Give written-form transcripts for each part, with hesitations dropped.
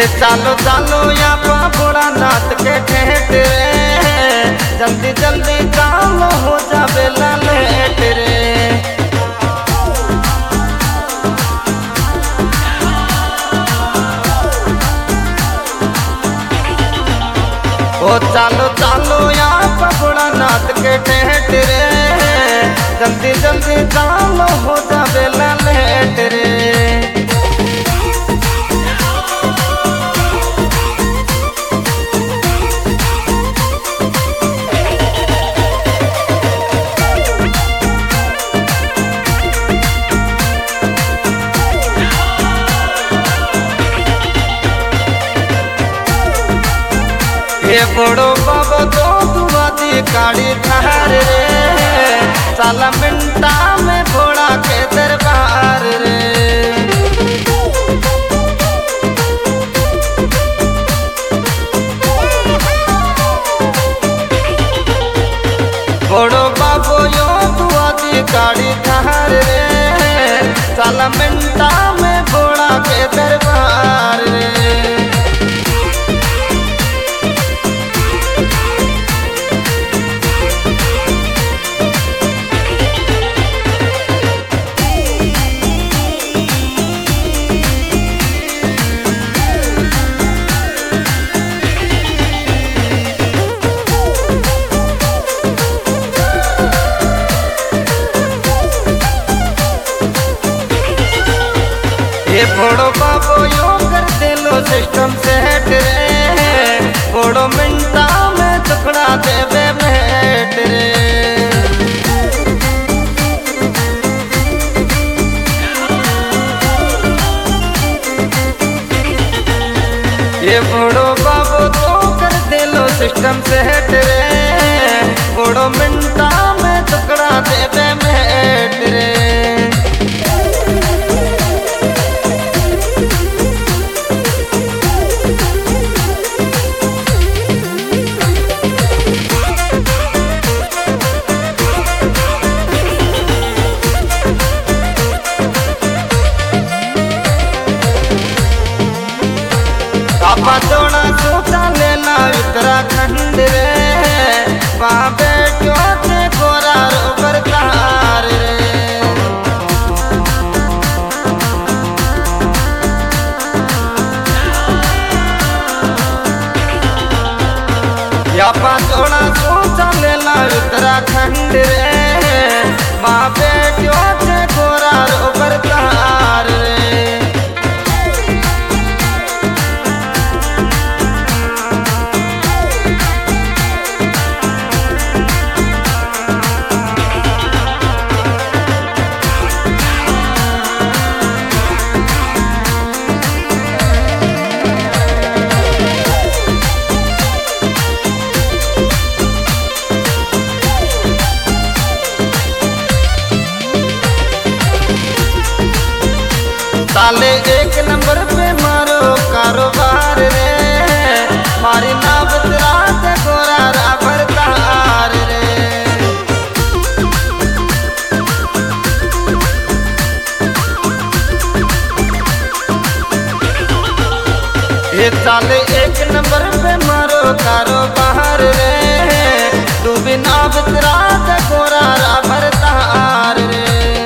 चालो चालो या भोला नाथ के ठेठ रे, जल्दी जल्दी चालो हो जावे लेट रे। ओ चालो चालो या भोला नाथ के ठेठ रे, जल्दी जल्दी चालो हो जावे लेट रे। ये बड़ो बाबा तो दुआ दी काड़ी थार रे, साला मिनटा में घोड़ा के दरबार रे। बड़ो बाबो यो दुआ दी काड़ी थार रे, साला मिनटा में घोड़ा के दरबार रे। ये बड़ो बाबो यो कर दे लो सिस्टम सेट रे, बड़ो मिनटा में टुकड़ा देवे भेट रे। ये बड़ो बाबो तो कर दे लो सिस्टम सेट रे, बड़ो मिनटा में टुकड़ा देवे भेट रे। आपा जोड़ा सोचा लेना उत्तराखंड रे, वहाँ बैठो थे गोरा रोबर तार रे। आपा जोड़ा सोचा लेना उत्तराखंड रे, वहाँ बैठो थे गोरा रोबर तार रे। साले एक नंबर पे मारो कारोबार रे, मारी नावत रात गोरा राबर तार रे। ये साले एक नंबर पे मारो कारोबार रे, तू भी नावत रात गोरा राबर तार रे।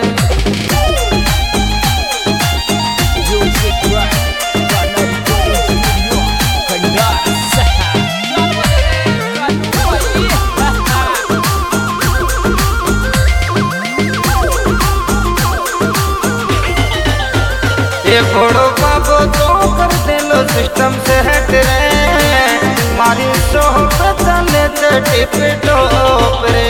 ये बड़ो बाबो तो कर दे लो सिस्टम सेट रे, मारी सोहबत चले ते टिप टॉप रे।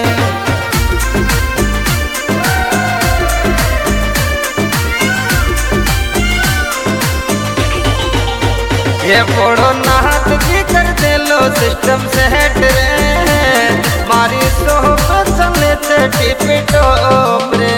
ये बड़ो नाथ जी कर दे लो सिस्टम सेट रे, मारी सोहबत चले ते टिप टॉप रे।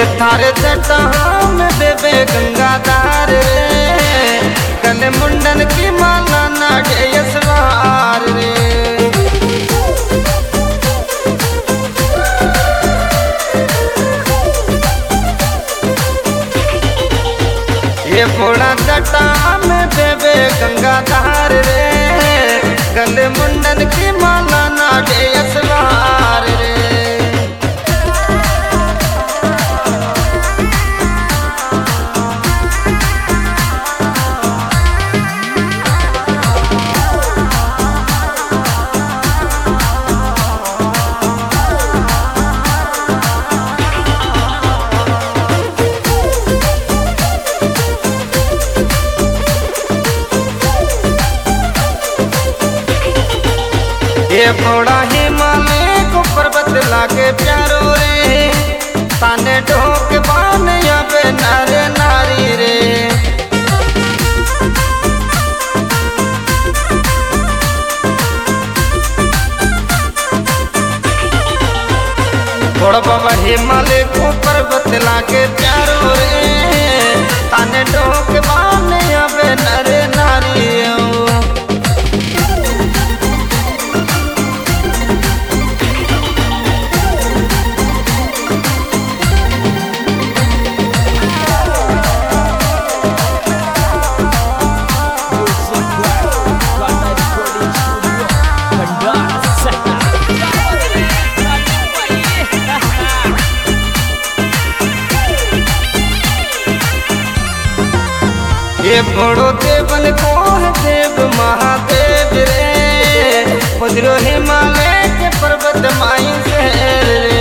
थारे जटा में देवे गंगाधार रे, गले मुंडन की माला नागे यसवार रे। ये फोड़ा जटा में देवे गंगाधार रे, गले मुंडन की माला नागे यसवार रे। ये फोड़ा हिमालय को पर्वत लागे प्यारो रे, ताने ढोक बान याबे नारे नारी रे। फोड़ा बाबा हिमालय को पर्वत लागे प्यारो रे, ताने ढोक बान याबे नारे नारी रे। ये बड़ो देवन को है देव महादेव रे, उधरो हिमालय के पर्वत माई से रे।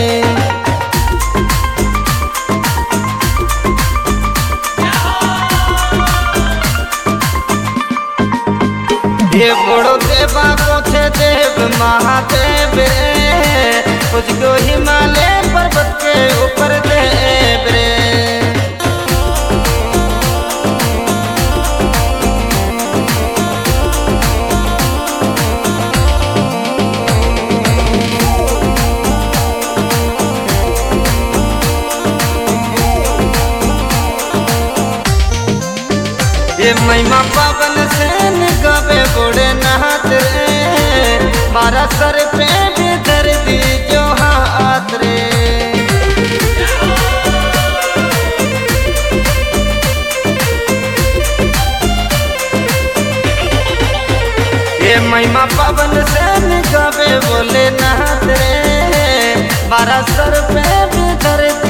ये बड़ो देवा को थे देव महादेव रे, उधरो हिमालय पर्वत के ऊपर देव रे। ये महिमा पावन से निगावे बूढ़े नहात रे, मारा सर पे भी धर दी जो हाथ रे। ये महिमा पावन से निगावे बोले नहात रे, मारा सर पे भी धर